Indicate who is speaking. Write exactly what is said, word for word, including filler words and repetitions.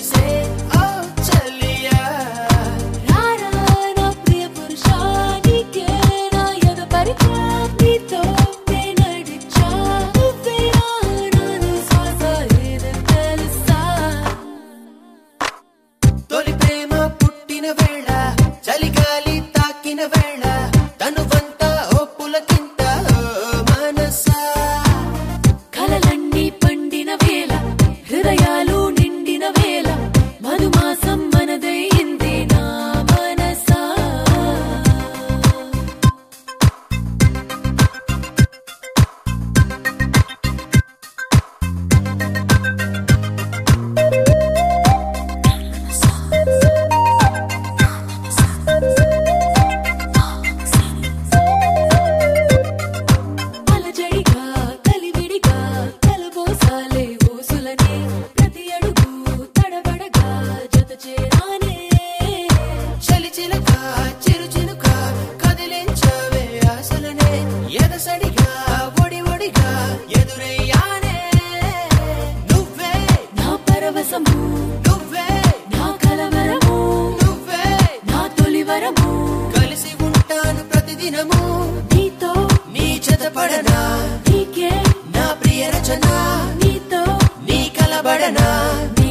Speaker 1: కలిసే ఓ చలియా
Speaker 2: రారా నా ప్రియ పురుషా నీకే నా ఎద పరిచా నీతో నడిచా నువ్వేరా నా శ్వాస ఏదో తెలుసా
Speaker 1: తొలి ప్రేమ పుట్టిన వేళ చలిగాలి తాకిన వేళ తనువంతా ఓ పులకింత మనసా
Speaker 2: కలలన్నీ పండిన వేళ హృదయాలు నిండిన వేళ మధుమాసం మనదైంది నా మనసా అలజడిగా కలివిడిగా కలబోసాలే ఊసులనే ప్రతి అడుగు తడబడగా జత చేరానే
Speaker 1: చలి చిలక చిరు చినుక కదిలించవే ఆశలనే ఎదసడిగా ఒడి ఒడిగా ఎదురయ్యానే నువ్వే
Speaker 2: నా పరవశము
Speaker 1: నువ్వే
Speaker 2: నా కలవరము
Speaker 1: నువ్వే
Speaker 2: నా తొలివరము
Speaker 1: కలిసి ఉంటాను ప్రతిదినము
Speaker 2: నీతో
Speaker 1: నీ జతపడనా
Speaker 2: నీకే
Speaker 1: నా ప్రియ రచన
Speaker 2: నీతో
Speaker 1: నీ కలబడనా